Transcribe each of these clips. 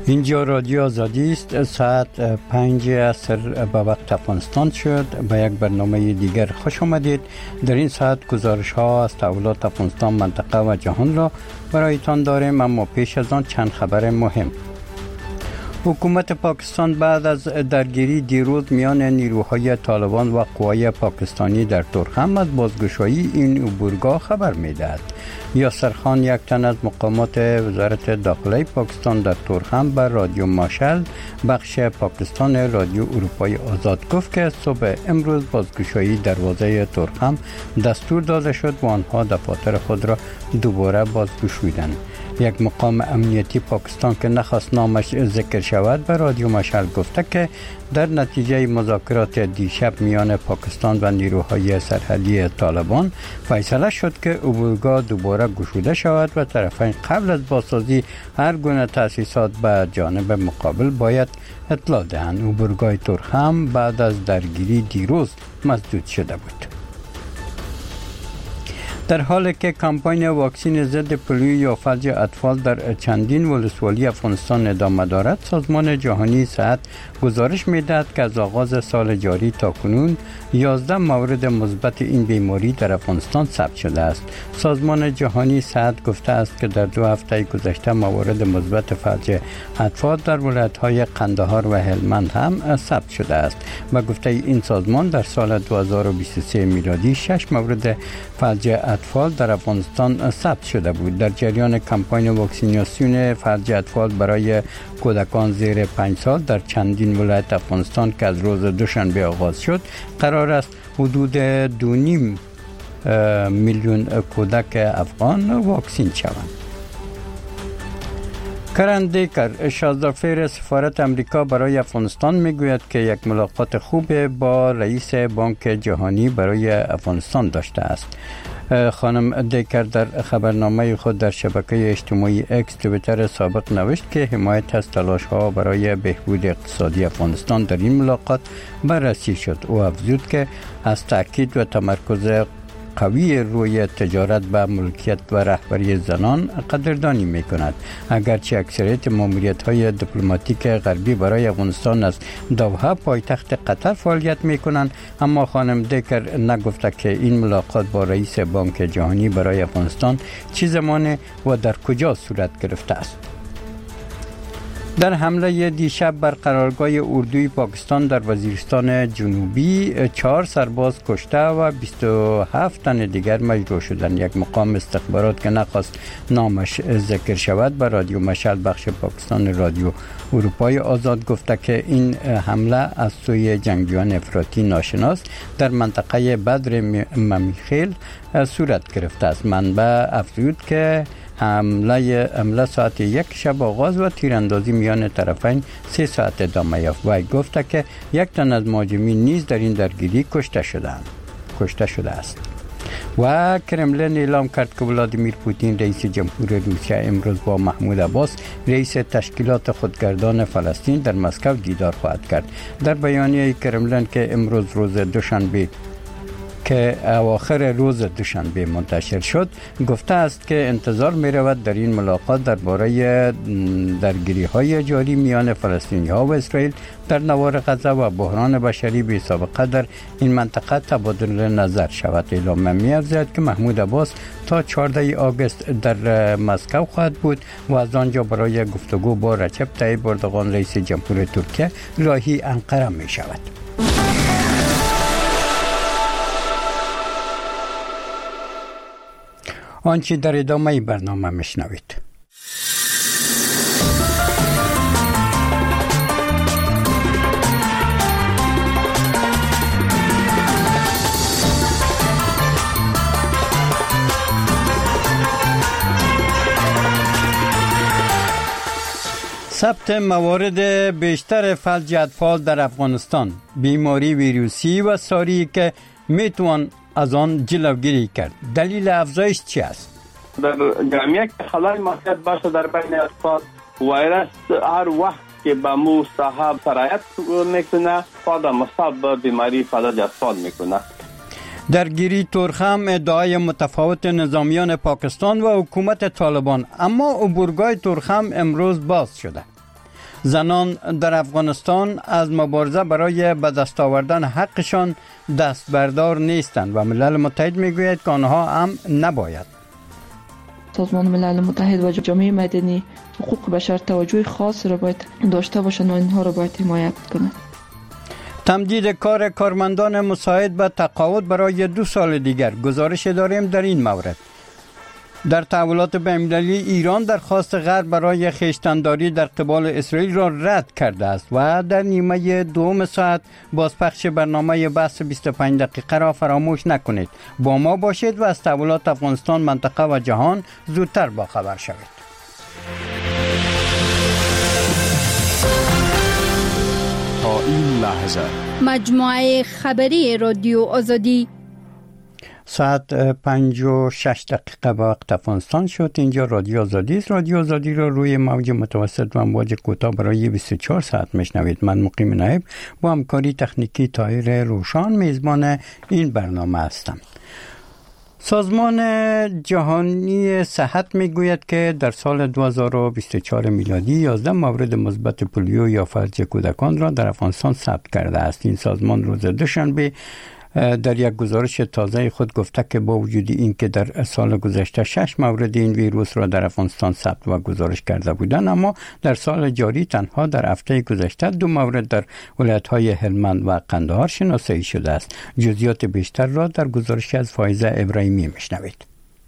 اینجا رادیو آزادی است. ساعت 5 عصر به وقت افغانستان شد. به یک برنامه دیگر خوش آمدید. در این ساعت گزارش ها از تحولات افغانستان، منطقه و جهان را برایتان داریم، اما پیش از آن چند خبر مهم. حکومت پاکستان بعد از درگیری دیروز میان نیروهای طالبان و قوای پاکستانی در تورخم از بازگشایی این عبورگاه خبر می‌دهد. یاسر خان، یک تن از مقامات وزارت داخلی پاکستان در تورخم، به رادیو ماشل بخش پاکستان رادیو اروپای آزاد گفت که صبح امروز بازگشایی دروازه تورخم دستور داده شد و آنها دفاتر خود را دوباره بازگشودند. یک مقام امنیتی پاکستان که نخواست نامش ذکر شود به رادیو مشعل گفته که در نتیجه مذاکرات دیشب میان پاکستان و نیروهای سرحدی طالبان فیصله شد که عبورگاه دوباره گشوده شود و طرفین قبل از بازسازی هر گونه تأسیسات به جانب مقابل باید اطلاع دهند. عبورگاه تورخم بعد از درگیری دیروز مسدود شده بود. در حالی که کمپاین واکسن ضد پولیو یا فلج اطفال در چندین ولسوالی افغانستان ادامه دارد، سازمان جهانی صحت گزارش می‌دهد که از آغاز سال جاری تا کنون 11 مورد مثبت این بیماری در افغانستان ثبت شده است. سازمان جهانی صحت گفته است که در 2 هفته گذشته موارد مثبت فلج اطفال در ولایت‌های قندهار و هلمند هم ثبت شده است و گفته این سازمان در سال 2023 میلادی 6 مورد فلج اطفال در افغانستان ثبت شده بود. در جریان کمپاین واکسیناسیون فلج اطفال برای کودکان زیر 5 سال در چندین ولایت افغانستان که از روز دوشنبه آغاز شد، قرار است حدود 2.5 میلیون کودک افغان واکسین شوند. کرن دیکر، شازدافیر سفارت امریکا برای افغانستان میگوید که یک ملاقات خوب با رئیس بانک جهانی برای افغانستان داشته است. خانم دیکر در خبرنامه خود در شبکه اجتماعی اکس توییتر سابق نوشت که حمایت از تلاش‌ها برای بهبود اقتصادی افغانستان در این ملاقات بررسی شد. او افزود که از تأکید و تمرکز قوی روی تجارت به ملکیت و رهبری زنان قدردانی می‌کند. اگرچه اکثریت ماموریت‌های دیپلماتیک غربی برای افغانستان از دوحه پایتخت قطر فعالیت می‌کنند، اما خانم دیکر نگفته که این ملاقات با رئیس بانک جهانی برای افغانستان چه زمان و در کجا صورت گرفته است. در حمله دیشب بر قرارگاه اردوی پاکستان در وزیرستان جنوبی 4 سرباز کشته و 27 تن دیگر مجروح شدند. یک مقام استخبارات که نخواست نامش ذکر شود به رادیو مشعل بخش پاکستان رادیو اروپای آزاد گفته که این حمله از سوی جنگجویان افراطی ناشناس در منطقه بدر ممیخیل صورت گرفته است. منبع افزود که حمله ساعت 1 شب آغاز و تیراندازی میان طرفین 3 ساعت ادامه یافت. و گفته که یک تن از مهاجمین نیز در این درگیری کشته شده است. و کرملین اعلام کرد که ولادیمیر پوتین رئیس جمهور روسیه امروز با محمود عباس رئیس تشکیلات خودگردان فلسطین در مسکو دیدار خواهد کرد. در بیانیه کرملین که امروز روز دوشنبه که اواخر روز دوشنبه منتشر شد گفته است که انتظار می رود در این ملاقات درباره درگیری های جاری میان فلسطینی ها و اسرائیل در نوار غزه و بحران بشری بی سابقه در این منطقه تبادل نظر شود. اعلام می افزاید که محمود عباس تا 14 آگوست در مسکو خواهد بود و از آنجا برای گفتگو با رجب طیب اردوغان رئیس جمهور ترکیه راهی انقره می شود. آنچه در ادامه برنامه میشنوید. ثبت موارد بیشتر فلج اطفال در افغانستان، بیماری ویروسی و ساری که میتوان از آن جلوگیری کرد. دلیل افزایش چی است؟ در جامعه که خلای ماهیت باشه در بین اطفال، ویروس هر وقت که به مو صاحب سرایت میکنه پاد مصاب بیماری فلج اطفال میکنه. درگیری تورخم ادعای متفاوت نظامیان پاکستان و حکومت طالبان، اما عبورگاه تورخم امروز باز شده. زنان در افغانستان از مبارزه برای به دست آوردن حقشان دست بردار نیستند و ملل متحد میگوید که آنها هم نباید. سازمان ملل متحد و جامعه مدنی حقوق بشر توجه خاص را باید داشته باشند و اینها را باید حمایت کنند. تمدید کار کارمندان مساعد به تقاعد برای 2 سال دیگر. گزارش داریم در این مورد. در تحولات بین‌المللی ایران درخواست غرب برای خویشتن‌داری در قبال اسرائیل را رد کرده است و در نیمه دوم ساعت بازپخش برنامه بحث 25 دقیقه را فراموش نکنید. با ما باشید و از تحولات افغانستان، منطقه و جهان زودتر باخبر شوید. تا این لحظه مجموعه خبری رادیو آزادی ساعت 5:06 به وقت افغانستان شد. اینجا رادیو آزادی است. رادیو آزادی را روی موج متوسط و امواج کوتاه برای 24 ساعت میشنوید. من مقیم نایب با همکاری تکنیکی طاهر روشان میزبان این برنامه هستم. سازمان جهانی صحت میگوید که در سال 2024 میلادی 11 مورد مثبت پولیو یا فلج کودکان را در افغانستان ثبت کرده است. این سازمان روز دوشنبه در یک گزارش تازه خود گفته که با وجود این که در سال گذشته 6 مورد این ویروس را در افغانستان ثبت و گزارش کرده بودند، اما در سال جاری تنها در هفته گذشته 2 مورد در ولایت‌های هلمند و قندهار شناسایی شده است. جزئیات بیشتر را در گزارش از فایزه ابراهیمی میشنوید.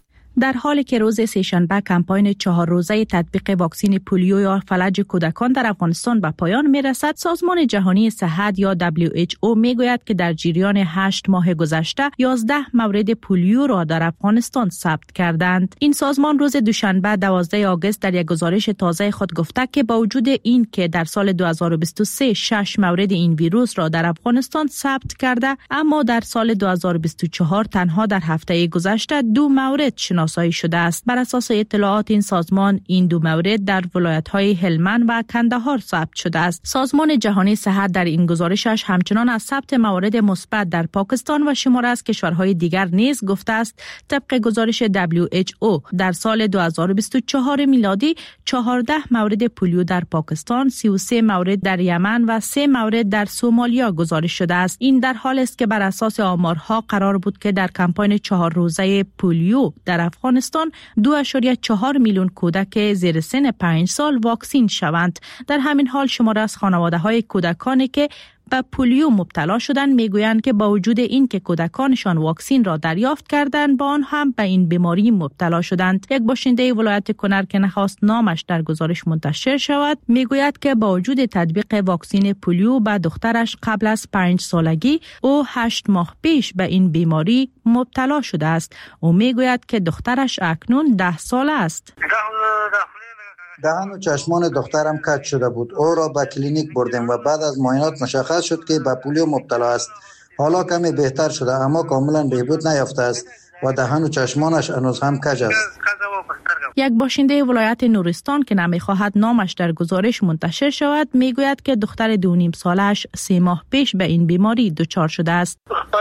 در حالی که روز سه‌شنبه کمپاین 4 روزه تطبیق واکسن پولیو یا فلج کودکان در افغانستان به پایان می‌رسد، سازمان جهانی صحت یا WHO میگوید که در جریان 8 ماه گذشته 11 مورد پولیو را در افغانستان ثبت کردند. این سازمان روز دوشنبه 12 آگوست در یک گزارش تازه خود گفته که با وجود این که در سال 2023 6 مورد این ویروس را در افغانستان ثبت کرده، اما در سال 2024 تنها در هفته گذشته 2 مورد شناسایی شده است. بر اساس اطلاعات این سازمان، این 2 مورد در ولایت‌های هلمند و کندهار ثبت شده است. سازمان جهانی صحت در این گزارشش همچنان از ثبت موارد مثبت در پاکستان و شماره از کشورهای دیگر نیز گفته است. طبق گزارش WHO در سال 2024 میلادی 14 مورد پولیو در پاکستان، 33 مورد در یمن و 3 مورد در سومالیا گزارش شده است. این در حالی است که بر اساس آمارها قرار بود که در کمپاین 4 روزه پولیو در افغانستان 2.4 میلیون کودک زیر سن 5 سال واکسین شوند. در همین حال شماره از خانواده‌های کودکانی که به پولیو مبتلا شدن میگویند که با وجود این که کودکانشان واکسین را دریافت کردند، با آن هم به این بیماری مبتلا شدند. یک باشنده ولایت کنر که نخواست نامش در گزارش منتشر شود میگوید که با وجود تطبیق واکسن پولیو به دخترش قبل از 5 سالگی او 8 ماه پیش به این بیماری مبتلا شده است. او میگوید که دخترش اکنون 10 ساله است. دهن و چشمان دخترم کج شده بود. او را به کلینیک بردیم و بعد از معاینات مشخص شد که به پولیو مبتلا است. حالا کمی بهتر شده اما کاملا بهبود نیافته است و دهن و چشمانش هنوز هم کج است. یک باشنده ولایت نورستان که نمیخواهد نامش در گزارش منتشر شود میگوید که دختر 2.5 سالش 3 ماه پیش به این بیماری دچار شده است.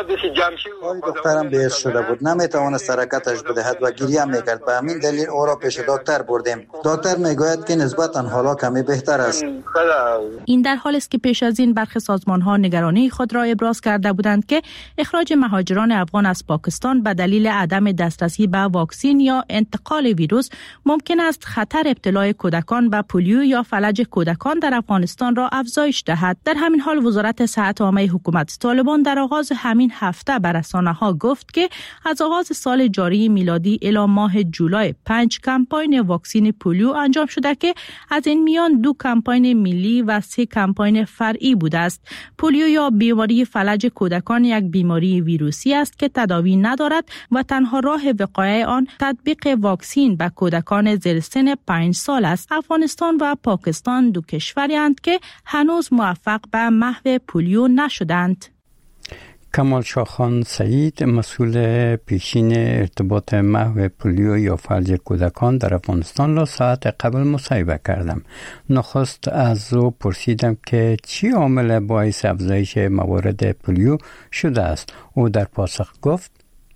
دخترم بی‌حس شده بود، نمیتوانست حرکتش بدهد و گریه میکرد. به همین دلیل او را پیش دکتر بردیم. دکتر میگوید که نسبتا حالا کمی بهتر است. این در حالی است که پیش از این برخی سازمان‌ها نگرانی خود را ابراز کرده بودند که اخراج مهاجران افغان از پاکستان به دلیل عدم دسترسی به واکسن یا انتقال ویروس ممکن است خطر ابتلای کودکان به پولیو یا فلج کودکان در افغانستان را افزایش دهد. در همین حال وزارت صحت عامه حکومت طالبان در آغاز همین هفته به رسانه‌ها گفت که از آغاز سال جاری میلادی الی ماه جولای 5 کمپاین واکسن پولیو انجام شده که از این میان 2 کمپاین ملی و 3 کمپاین فرعی بوده است. پولیو یا بیماری فلج کودکان یک بیماری ویروسی است که تداوی ندارد و تنها راه وقایع آن تطبیق واکسن به کودکان زیر سن 5 سال است. افغانستان و پاکستان 2 کشوری اند که هنوز موفق به محو پولیو نشدند. کمال شاخان سعید، مسئول پیشین ارتباط محو پولیو یا فلج کودکان در افغانستان را ساعت قبل مصاحبه کردم. نخست از او پرسیدم که چی عامل باعث افزایش موارد پولیو شده است. او در پاسخ گفت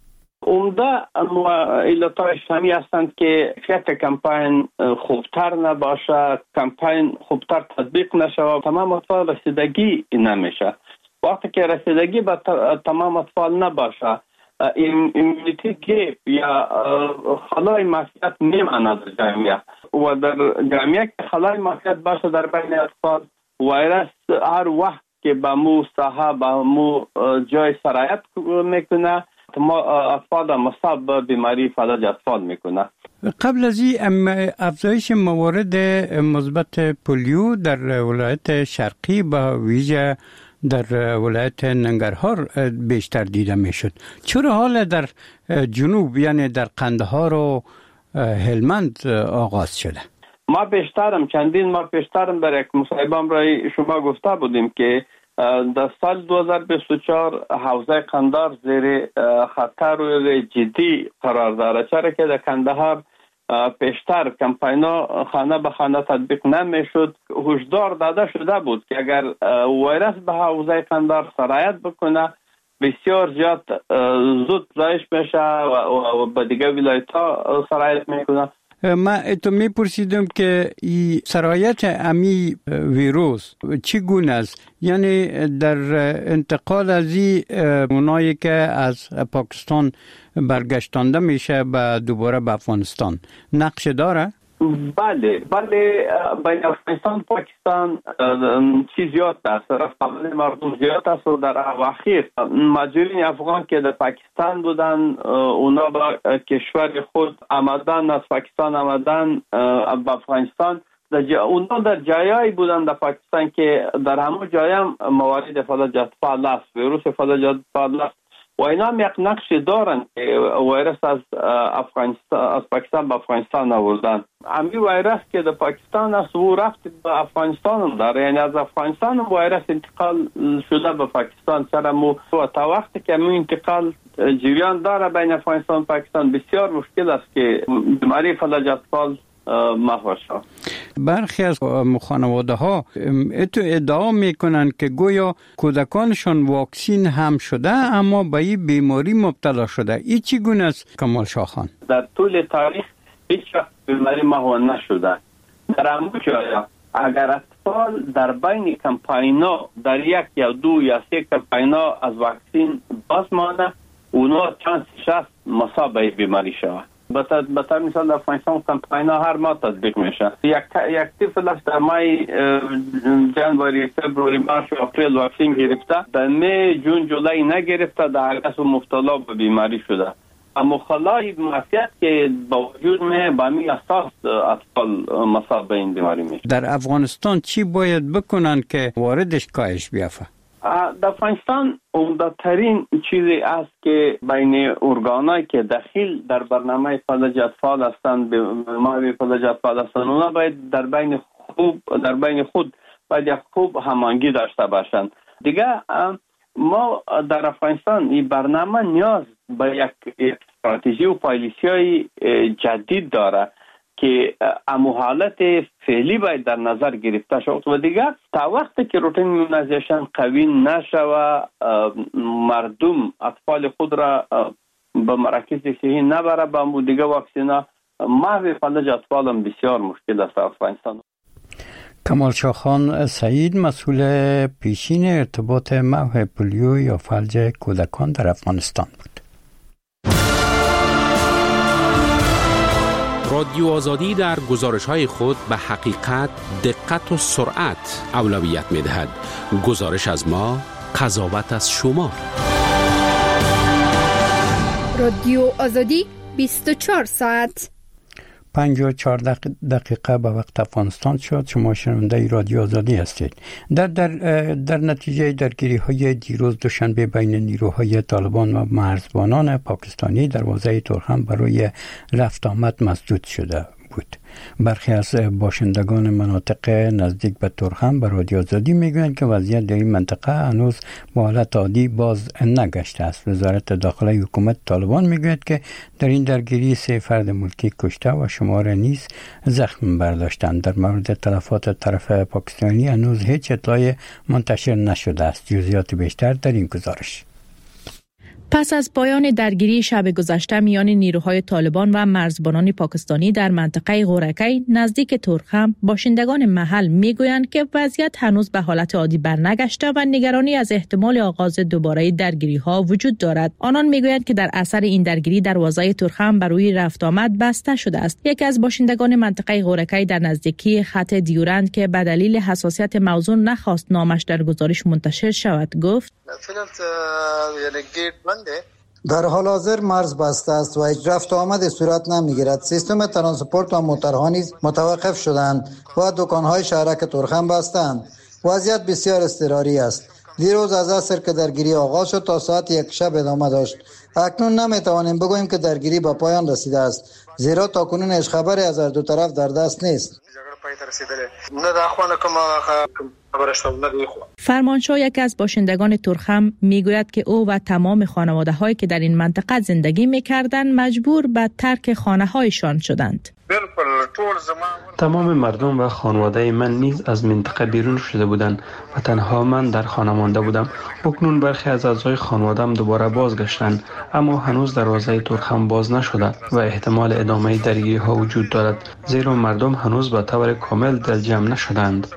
عمده علتایش همی هستند که کیفیت کمپین خوبتر نباشه، کمپین خوبتر تطبیق نشه، تمام اطفال رسیدگی نمیشه. وقتی که رسیدگی به تمام اطفال نباشه، ایمونیتی گیپ یا خلای معافیت میماند در جامعه و در جامعه که خلای معافیت باشه در بین اطفال، ویروس هر وقت که به مو ساحه به مو جای سرایت میکنه، اطفال مصاب به بیماری فلج اطفال میکنه. قبل از این افزایش موارد مثبت پولیو در ولایت شرقی با ویژه در ولایت ننگرهار بیشتر دیده میشد. چرا حال در جنوب یعنی در قندهار و هلمند آغاز شده؟ چندین ما پیشترم در یک مصاحبه برای شما گفته بودیم که در سال 2024 حوزه قندهار زیر خطر جدی قرار دارد، چرا که در قندهار پیشتر کمپینا خانه به خانه تطبیق نمیشد. هشدار داده شده بود که اگر ویروس به حوزه قندهار سرایت بکنه بسیار زیاد زود زایش میشه و به دیگه ولایت ها سرایت میکنه. من اتو میپرسیدم که این سرایت امی ویروس چگونه است؟ یعنی در انتقال از این اونایی که از پاکستان برگشتانده میشه به دوباره به افغانستان نقش داره؟ بله بین افغانستان پاکستان چیز زیاد است، رفتن مردم زیاد است و در اواخر مهاجرین افغان که در پاکستان بودن اونا به کشور خود آمدن، از پاکستان آمدن به افغانستان، اونا در جایایی بودن در پاکستان که در همون جای هم موارد فلج اطفال است، ویروس فلج اطفال است و اینا هم یک نقش دارن که ویروس از پاکستان به افغانستان آوردن. امی ویروس که در پاکستان است و رفت به افغانستان هم داره، یعنی از افغانستان هم ویروس انتقال شده به پاکستان. چرا مو تا وقتی که امی انتقال جریان داره بین افغانستان و پاکستان بسیار مشکل است که بیماری فلج اطفال محو شد. برخی از خانواده ها ادعا میکنن که گویا کودکانشان واکسین هم شده اما به این بیماری مبتلا شده. این چگونه است کمال شاه خان؟ در طول تاریخ هیچ وقت بیماری محو نشده. در همون جایا اگر اطفال در بین کمپینا در یک یا دو یا سه کمپینا از واکسین باز مانده، اونا چانسش است مصاب به بیماری شود. بطور مثال در افغانستان کمپینا هر ماه تطبیق میشه. یک طفل در مای جنوری، فبروری، مارچ و اپریل واکسین گرفته، در می، جون، جولای نگرفته، در اگست مبتلا به بیماری شده. اما خلای معافیت که با وجود با می اساس اطفال مصاب به این بیماری میشه. در افغانستان چی باید بکنن که واردش کاهش بیافته؟ در افغانستان عمده ترین چیزی است که بین ارگانایی که دخیل در برنامه فلج اطفال هستند، بیماری فلج اطفال هستند، اونا باید در بین خود باید یک خوب هماهنگی داشته باشند. دیگه ما در افغانستان این برنامه نیاز به یک استراتژی و پالیسی جدید داره که امو حالت فعلی باید در نظر گرفته شود و دیگر تا وقتی که روتین ایمونایزیشن قوی نشوه، مردم اطفال خود را به مراکز صحی نبره به دیگه واکسینا، محو فلج اطفال هم بسیار مشکل است افغانستان. کمال شاه خان سعید، مسئول پیشین ارتباط محو پولیو یا فلج کودکان در افغانستان بود. رادیو آزادی در گزارش‌های خود به حقیقت، دقت و سرعت اولویت می‌دهد. گزارش از ما، قضاوت از شما. رادیو آزادی 24 ساعت 54 دقیقه به وقت افغانستان شد. شما شنونده رادیو آزادی هستید. در نتیجه درگیری های دیروز دوشنبه بین نیروهای طالبان و مرزبانان پاکستانی دروازه ترخم برای رفت آمد مسدود شده بود. برخی از باشندگان مناطق نزدیک به ترخم به رادیو آزادی میگویند که وضعیت در این منطقه هنوز به حالت عادی باز نگشته است. وزارت داخله حکومت طالبان میگوید که در این درگیری 3 فرد ملکی کشته و شمار نیز زخم برداشتند. در مورد تلفات طرف پاکستانی هنوز هیچ اطلاعی منتشر نشده است. جزئیات بیشتر در این گزارش. پس از پایان درگیری شب گذشته میان نیروهای طالبان و مرزبانان پاکستانی در منطقه غورکی نزدیک تورخم، باشندگان محل میگویند که وضعیت هنوز به حالت عادی برنگشته و نگرانی از احتمال آغاز دوباره درگیری ها وجود دارد. آنان میگویند که در اثر این درگیری دروازه تورخم بر روی رفت آمد بسته شده است. یکی از باشندگان منطقه غورکی در نزدیکی خط دیورند که به دلیل حساسیت موضوع نخواست نامش در گزارش منتشر شود گفت: در حال حاضر مرز بسته است و هیچ رفت و آمد صورت نمیگیرد. سیستم ترانسپورت و موترها نیز متوقف شدند و دکانهای شهرک تورخم بستند. وضعیت بسیار اضطراری است. دیروز از عصر که درگیری آغاز شد تا ساعت 1 شب ادامه داشت. اکنون نمیتوانیم بگوییم که درگیری به پایان رسیده است، زیرا تاکنون هیچ خبری از هر دو طرف در دست نیست. فرمانشاه یکی از باشندگان تورخم میگوید که او و تمام خانواده هایی که در این منطقه زندگی میکردند مجبور به ترک خانه هایشان شدند. تمام مردم و خانواده من نیز از منطقه بیرون شده بودند و تنها من در خانه مانده بودم. اکنون برخی از اعضای خانواده‌ام دوباره بازگشتند، اما هنوز دروازه تورخم باز نشده و احتمال ادامه درگیری ها وجود دارد، زیرا مردم هنوز به طور کامل دلجمع نشدند.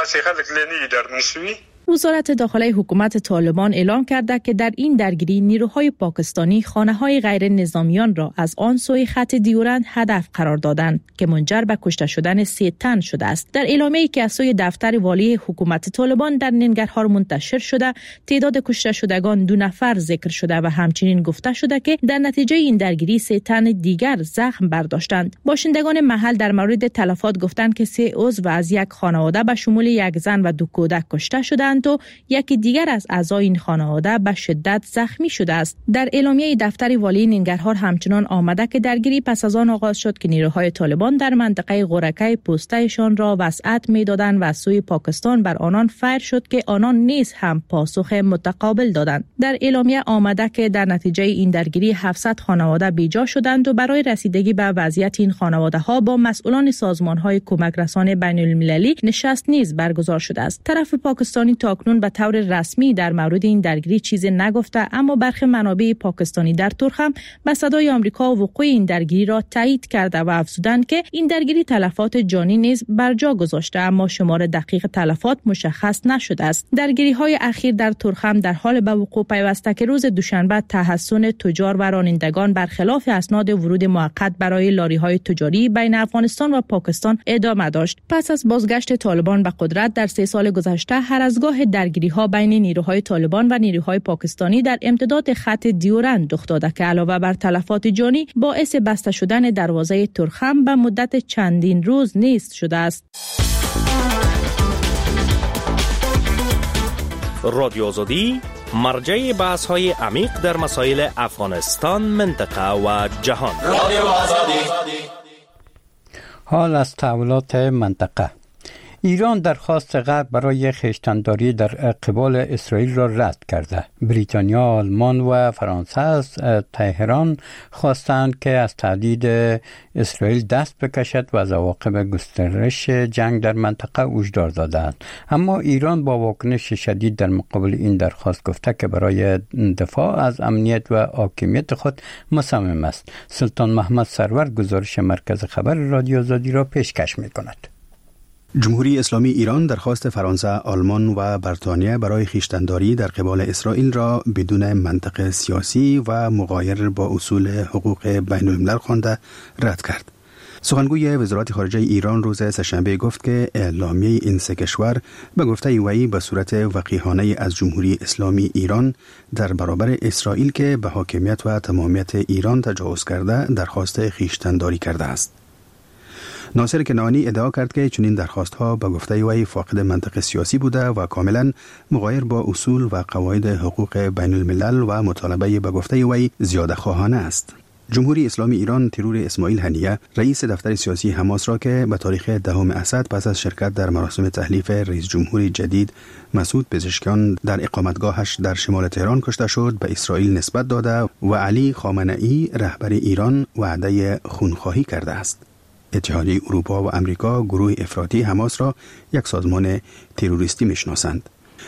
وزارت داخلی حکومت طالبان اعلام کرده که در این درگیری نیروهای پاکستانی خانه‌های غیر نظامیان را از آن سوی خط دیورند هدف قرار دادند که منجر به کشته شدن 3 تن شده است. در اعلامیه‌ای که از سوی دفتر والی حکومت طالبان در ننگرهار منتشر شده، تعداد کشته شدگان 2 نفر ذکر شده و همچنین گفته شده که در نتیجه این درگیری 3 تن دیگر زخم برداشتند. باشندگان محل در مورد تلفات گفتند که 3 عضو از یک خانواده به شمول 1 زن و 2 کودک کشته شدند و یکی دیگر از اعضای این خانواده به شدت زخمی شده است. در اعلامیه دفتر والی ننگرهار همچنان آمده که درگیری پس از آن آغاز شد که نیروهای طالبان در منطقه غورکی پوستهشان را وسعت می‌دادند و از سوی پاکستان بر آنان فیر شد که آنان نیز هم پاسخ متقابل دادند. در اعلامیه آمده که در نتیجه این درگیری 700 خانواده بیجا شدند و برای رسیدگی به وضعیت این خانواده‌ها با مسئولان سازمان‌های کمک رسان بین‌المللی نشست نیز برگزار شده است. طرف پاکستانی تاکنون به طور رسمی در مورد این درگیری چیزی نگفته، اما برخی منابع پاکستانی در تورخم به صدای آمریکا وقوع این درگیری را تایید کرده و افزودند که این درگیری تلفات جانی نیز بر جا گذاشته، اما شمار دقیق تلفات مشخص نشده است. درگیری‌های اخیر در تورخم در حال به وقوع پیوسته که روز دوشنبه تحصن تجار و رانندگان برخلاف اسناد ورود موقت برای لاری‌های تجاری بین افغانستان و پاکستان ادامه داشت. پس از بازگشت طالبان به قدرت در 3 سال گذشته، هر از گاه درگیری‌ها بین نیروهای طالبان و نیروهای پاکستانی در امتداد خط دیورند رخ داده که علاوه بر تلفات جانی باعث بسته شدن دروازه تورخم به مدت چندین روز نیز شده است. رادیو آزادی مرجع بحث‌های عمیق در مسائل افغانستان، منطقه و جهان. رادیو آزادی. حال از تحولات منطقه. ایران درخواست غرب برای خویشتن‌داری در قبال اسرائیل را رد کرده. بریتانیا، آلمان و فرانسه از تهران خواستند که از تهدید اسرائیل دست بکشد و از عواقب گسترش جنگ در منطقه هشدار دادند. اما ایران با واکنش شدید در مقابل این درخواست گفته که برای دفاع از امنیت و حاکمیت خود مصمم است. سلطان محمد سرور گزارش مرکز خبر رادیو آزادی را پیشکش می‌کند. جمهوری اسلامی ایران درخواست فرانسه، آلمان و بریتانیا برای خویشتن‌داری در قبال اسرائیل را بدون منطق سیاسی و مغایر با اصول حقوق بین الملل خوانده رد کرد. سخنگوی وزارت خارجه ایران روز سه‌شنبه گفت که اعلامیه این 3 کشور به گفته وی به صورت وقیحانه از جمهوری اسلامی ایران در برابر اسرائیل که به حاکمیت و تمامیت ایران تجاوز کرده درخواست خویشتن‌داری کرده است. ناصر کنعانی ادعا کرد که چنین درخواست‌ها به گفته وی فاقد منطق سیاسی بوده و کاملا مغایر با اصول و قواعد حقوق بین الملل و مطالبه به گفته وی زیاده خواهانه است. جمهوری اسلامی ایران ترور اسماعیل هنیه رئیس دفتر سیاسی حماس را که به تاریخ 10 اسد پس از شرکت در مراسم تحلیف رئیس جمهور جدید مسعود پزشکیان در اقامتگاهش در شمال تهران کشته شد به اسرائیل نسبت داده و علی خامنه‌ای رهبر ایران وعده خونخواهی کرده است. اتحادیه اروپا و امریکا گروه افراطی حماس را یک سازمان تروریستی میشناسند.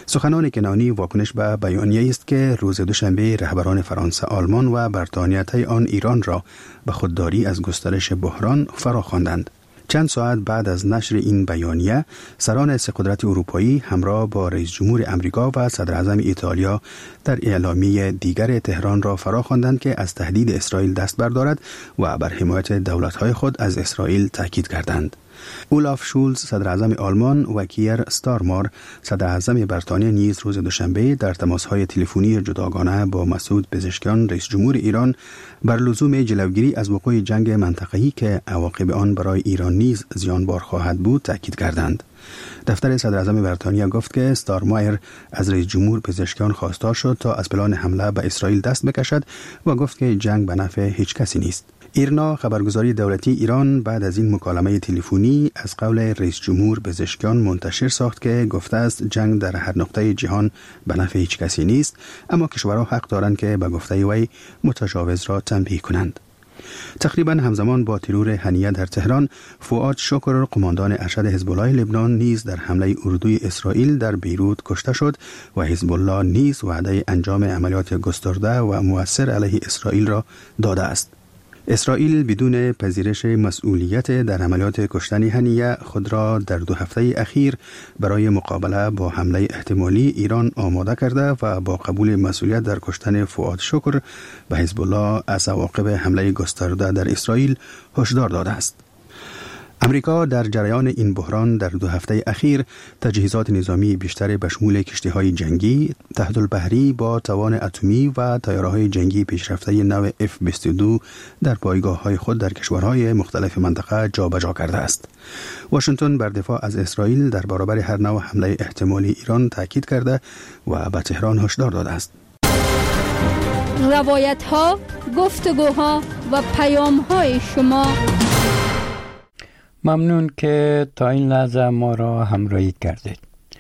سخنان کنانی واکنش به بیانیه است که روز دوشنبه رهبران فرانسه، آلمان و بریتانیا طی آن ایران را به خودداری از گسترش بحران فراخواندند. چند ساعت بعد از نشر این بیانیه، سران سه قدرت اروپایی همراه با رئیس جمهور امریکا و صدر اعظم ایتالیا در اعلامیه دیگر تهران را فراخواندند که از تهدید اسرائیل دست بردارد و بر حمایت دولت‌های خود از اسرائیل تاکید کردند. اولاف شولز صدر اعظم آلمان و کیر ستارمار صدر اعظم بریتانیا نیز روز دوشنبه در تماس‌های تلفنی جداگانه با مسعود پزشکیان رئیس جمهور ایران بر لزوم جلوگیری از وقوع جنگ منطقه‌ای که عواقب آن برای ایران نیز زیانبار خواهد بود تاکید کردند. دفتر صدر اعظم بریتانیا گفت که ستارمایر از رئیس جمهور پزشکیان خواستار شد تا از پلان حمله به اسرائیل دست بکشد و گفت که جنگ به نفع هیچ کسی نیست. ایرنا خبرگزاری دولتی ایران بعد از این مکالمه تلفنی از قول رئیس جمهور پزشکیان منتشر ساخت که گفته است جنگ در هر نقطه جهان به نفع هیچ کسی نیست، اما کشورها حق دارند که به گفته وی متجاوز را تنبیه کنند. تقریبا همزمان با ترور هنیه در تهران، فؤاد شکر قماندان ارشد حزب الله لبنان نیز در حمله اردوی اسرائیل در بیروت کشته شد و حزب الله نیز وعده انجام عملیات گسترده و مؤثر علیه اسرائیل را داده است. اسرائیل بدون پذیرش مسئولیت در عملیات کشتن هنیه خود را در 2 هفته اخیر برای مقابله با حمله احتمالی ایران آماده کرده و با قبول مسئولیت در کشتن فؤاد شکر به حزب الله از عواقب حمله گسترده در اسرائیل هشدار داده است. امریکا در جریان این بحران در 2 هفته اخیر تجهیزات نظامی بیشتر به شمول کشتی‌های جنگی، تحت‌البحری با توان اتمی و طیاره‌های جنگی پیشرفته نو F-22 در پایگاه‌های خود در کشورهای مختلف منطقه جابجا کرده است. واشنگتن بر دفاع از اسرائیل در برابر هر نوع حمله احتمالی ایران تاکید کرده و به تهران هشدار داده است. روایت‌ها، گفتگوها و پیام‌های شما. ممنون که تا این لحظه ما را همراهی کردید.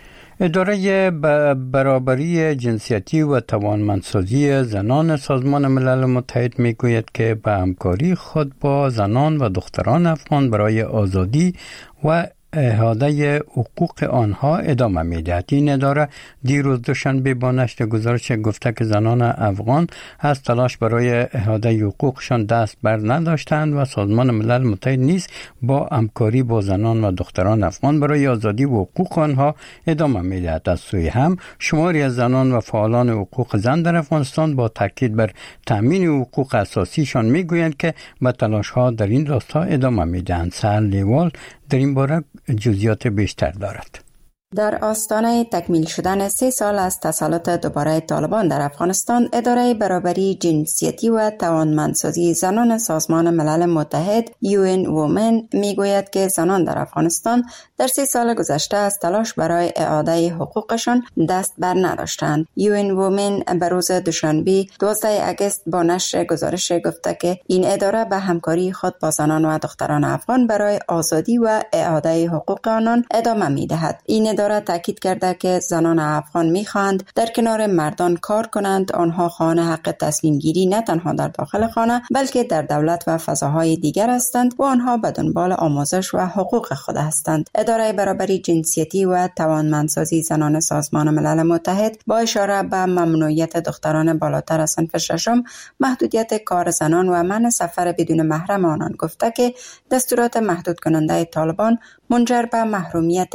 اداره برابری جنسیتی و توانمندسازی زنان سازمان ملل متحد میگوید که به همکاری خود با زنان و دختران افغان برای آزادی و احاطه حقوق آنها ادامه میدهد. این اداره دیروز دوشنبه با نشر گزارش گفته که زنان افغان از تلاش برای احاطه حقوقشان دست بر نداشتند و سازمان ملل متحد نیز با همکاری با زنان و دختران افغان برای آزادی و حقوق آنها ادامه میدهد. از سوی هم شماری از زنان و فعالان حقوق زن در افغانستان با تاکید بر تامین حقوق اساسیشان میگویند که به تلاش ها در این راستا ادامه میدهند. سهر لیوال در این باره جزئیات بیشتر دارد. در آستانه تکمیل شدن 3 سال از تسلط دوباره طالبان در افغانستان، اداره برابری جنسیتی و توانمندسازی زنان سازمان ملل متحد UN Women میگوید که زنان در افغانستان در 3 سال گذشته از تلاش برای اعاده حقوقشان دست بر نداشتند. UN Women به روز دوشنبه 12 اگست با نشر گزارش گفته که این اداره به همکاری خود با زنان و دختران افغان برای آزادی و اعاده حقوق آنان ادامه می‌دهد. این اداره تاکید کرده که زنان افغان می‌خواهند در کنار مردان کار کنند. آنها خواهان حق تصمیم گیری نه تنها در داخل خانه بلکه در دولت و فضاهای دیگر هستند و آنها به دنبال آموزش و حقوق خود هستند. اداره برابری جنسیتی و توانمندسازی زنان سازمان ملل متحد با اشاره به ممنوعیت دختران بالاتر از صنف ششم، محدودیت کار زنان و منع سفر بدون محرم آنان گفته که دستورات محدود کننده طالبان منجر به محرومیت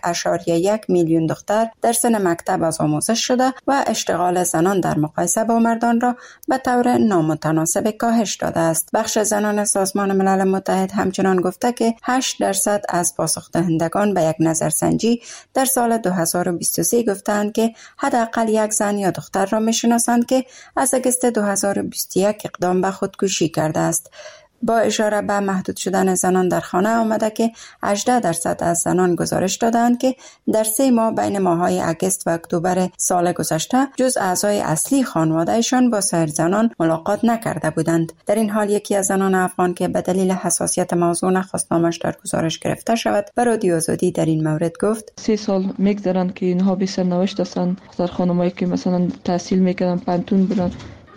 1.1 میلیون دختر در سن مکتب از آموزش شده و اشتغال زنان در مقایسه با مردان را به طور نامتناسب کاهش داده است. بخش زنان سازمان ملل متحد همچنان گفته که 8% از پاسخ‌دهندگان به یک نظرسنجی در سال 2023 گفتند که حداقل یک زن یا دختر را می‌شناسند که از اگست 2021 اقدام به خودکشی کرده است. با اشاره به محدود شدن زنان در خانه آمده که 18% از زنان گزارش دادند که در 3 ماه بین ماه‌های اگست و اکتبر سال گذشته جز اعضای اصلی خانواده‌شان با سایر زنان ملاقات نکرده بودند. در این حال یکی از زنان افغان که به دلیل حساسیت موضوع نخواست نامش در گزارش گرفته شود به رادیو آزادی در این مورد گفت 3 سال میگذرند که اینها بی سرنوشت هستند. در خانمایی که مثلا تحصیل میکردن پانتون بودن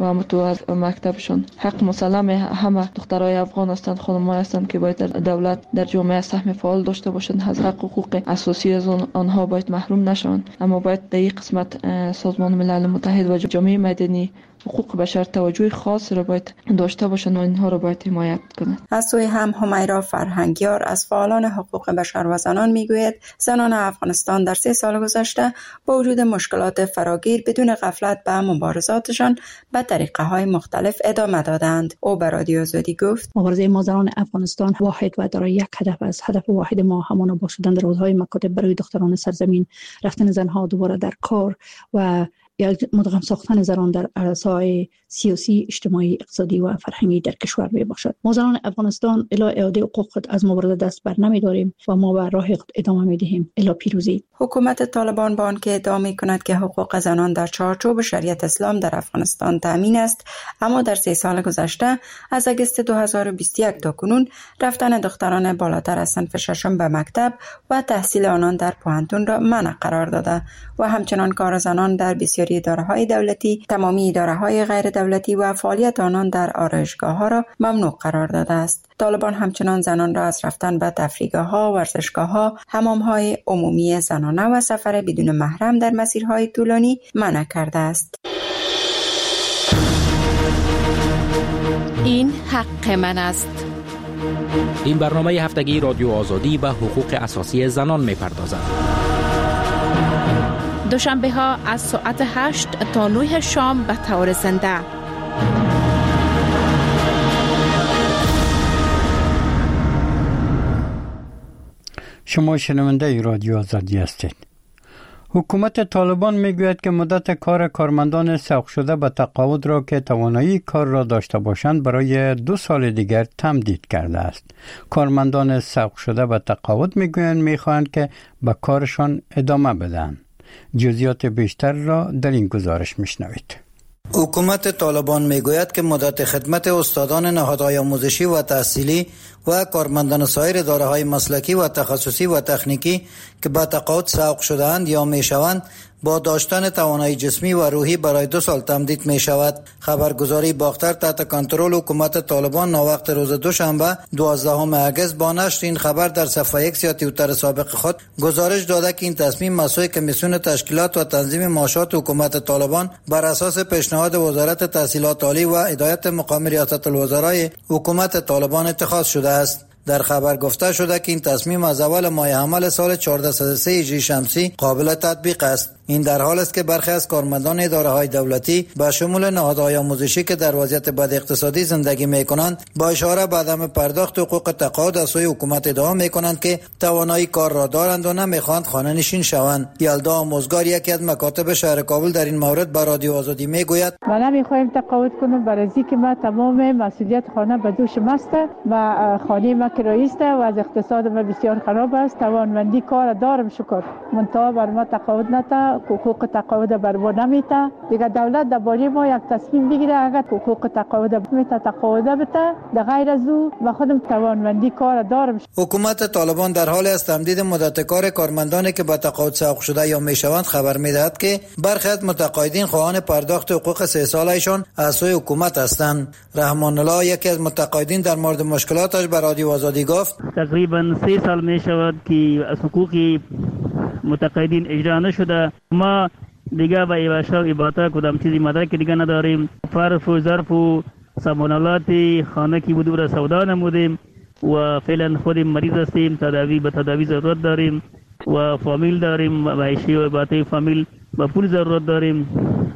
و همونطور از مکتبشون. حق مسلم همه دخترای افغان هستند، خانم‌ها هستند که باید دولت در جامعه سهم فعال داشته باشند، از حق و حقوق اساسی از آنها باید محروم نشوند. اما باید در این قسمت سازمان ملل متحد و جامعه مدنی حقوق بشر توجه خاص را باید داشته باشند و اینها را باید حمایت کنند. از سوی هم همیرا فرهنگیار از فعالان حقوق بشر و زنان میگوید زنان افغانستان در 3 سال گذشته با وجود مشکلات فراگیر بدون غفلت به مبارزاتشان به طریقه های مختلف ادامه دادند. او به رادیو آزادی گفت مبارزه ما زنان افغانستان واحد و دارای یک هدف است. هدف واحد ما همان آباد شدن روزهای مکاتب برای دختران سرزمین، رفتن زنها دوباره در کار و یک مدغم ساختن زنان در عرصه‌های سیاسی، اجتماعی، اقتصادی و فرهنگی در کشور می باشد. ما زنان افغانستان الی اعاده حقوق خود از مبارزه دست بر نمی داریم و ما به راه خود ادامه می دهیم الی پیروزی. حکومت طالبان با آنکه ادعا می کند که حقوق زنان در چارچوب شریعت اسلام در افغانستان تامین است، اما در 3 سال گذشته از اگست 2021 تا کنون رفتن دختران بالاتر از صنف ششم به مکتب و تحصیل آنان در پوهنتون را منع قرار داده و همچنان کار زنان در بسیاری اداره‌های دولتی، تمامی اداره‌های غیر دولتی و فعالیت آنان در آرایشگاه‌ها را ممنوع قرار داده است. طالبان همچنان زنان را از رفتن به تفریحگاه‌ها، ورزشگاه‌ها، حمام‌های عمومی زنانه و سفر بدون محرم در مسیرهای طولانی منع کرده است. این حق من است. این برنامه هفتگی رادیو آزادی به حقوق اساسی زنان می‌پردازد. دوشنبه ها از ساعت 8 تا 9 شام به طور زنده. شما شنونده رادیو آزادی هستید. حکومت طالبان میگوید که مدت کار کارمندان سوق شده به تقاعد را که توانایی کار را داشته باشند برای 2 سال دیگر تمدید کرده است. کارمندان سوق شده به تقاعد میگویند میخواهند که به کارشان ادامه بدن. جزئیات بیشتر را در این گزارش میشنوید. حکومت طالبان میگوید که مدت خدمت استادان نهادهای آموزشی و تحصیلی و کارمندان سایر اداره‌های مسلکی و تخصصی و تکنیکی که به تقاعد سوق شده‌اند یا میشوند با داشتن توانایی جسمی و روحی برای 2 سال تمدید می شود. خبرگزاری باختر تحت کنترل حکومت طالبان ناوقت روز دوشنبه 12 اگست با نشر این خبر در صفحه X یا توییتر سابق خود گزارش داده که این تصمیم مسئول کمیسیون تشکیلات و تنظیم معاشات حکومت طالبان بر اساس پیشنهاد وزارت تحصیلات عالی و هدایت مقام ریاست الوزرای حکومت طالبان اتخاذ شده است. در خبر گفته شده که این تصمیم از اول ماه حمل سال 1403 هجری شمسی قابل تطبیق است. این در حال است که برخی از کارمندان اداره‌های دولتی به شمول نهادهای آموزشی که در وضعیت بد اقتصادی زندگی می‌کنند با اشاره به عدم پرداخت حقوق تقاعد از سوی حکومت ادعا می‌کنند که توانایی کار را دارند و نمی‌خواهند خانه نشین شوند. یلدا آموزگار یکی از مکاتب شهر کابل در این مورد به رادیو آزادی میگوید ما نمی‌خواهیم تقاعد کنیم برای اینکه ما تمام مسئولیت خانه به دوش ماست و خانه ما کرایه است و از اقتصاد ما بسیار خراب است. توانمندی کار دارم شکر منتها بر ما تقاعد نتا حقوق تقاعد بر ما نمیته. دیگه دولت درباره ما یک تصمیم بگیره اگر حقوق تقاعد میته تقاعد بده در غیر از او ما خودم توانمندی کار دارم. حکومت طالبان در حال از تمدید مدت کار کارمندانی که به تقاعد سوق شده یا میشوند خبر میدهد که برخی از متقاعدین خواهان پرداخت حقوق 3 سالهایشان از سوی حکومت هستند. رحمان الله یکی از متقاعدین در مورد مشکلاتش به رادیو آزادی گفت تقریبا 3 سال میشود که از حقوق متقاعدین اجرا نشده. ما دیگه به ایواشا و ایباتا کدام چیزی مدرک دیگه نداریم. فرف و ظرف و سامانالات خانه کی بود را سودا نمودیم و فعلا خودیم مریض هستیم، به تداوی ضرورت داریم و فامیل داریم و عیشی و ایباتا فامیل با پول ضرورت داریم.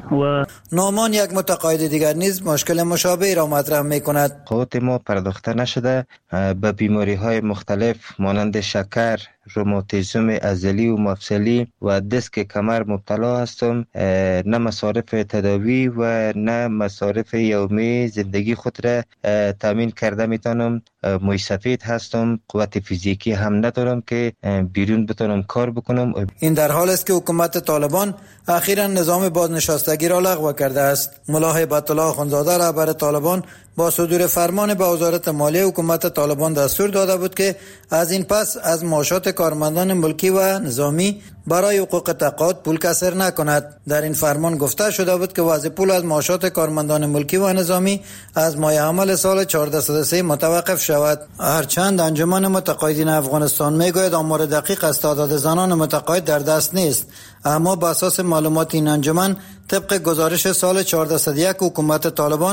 و نومان یک متقاعد دیگر نیز مشکل مشابهی را مطرح می‌کند. حقوق ما پرداخته نشده، به بیماری‌های مختلف مانند شکر، روماتیسم عضلی و مفصلی و دیسک کمر مبتلا هستم. نه مصارف تداوی و نه مصارف یومی زندگی خود را تامین کرده میتونم. موی سفید هستم، قوت فیزیکی هم ندارم که بیرون بتونم کار بکنم. این در حال است که حکومت طالبان اخیراً نظام بازنشستگی را لغو کرده است. ملا هیبت الله اخوندزاده رهبر طالبان با صدور فرمان به وزارت مالیه حکومت طالبان دستور داده بود که از این پس از معاشات کارمندان ملکی و نظامی برای حقوق تقاعد پول کسر نکند. در این فرمان گفته شده بود که وضع پول از معاشات کارمندان ملکی و نظامی از ماه حمل سال 1403 متوقف شود. هرچند انجمن متقاعدین افغانستان میگوید آمار دقیق از تعداد زنان متقاعد در دست نیست، اما بر اساس معلومات این انجمن طبق گزارش سال 1401 حکومت طالبان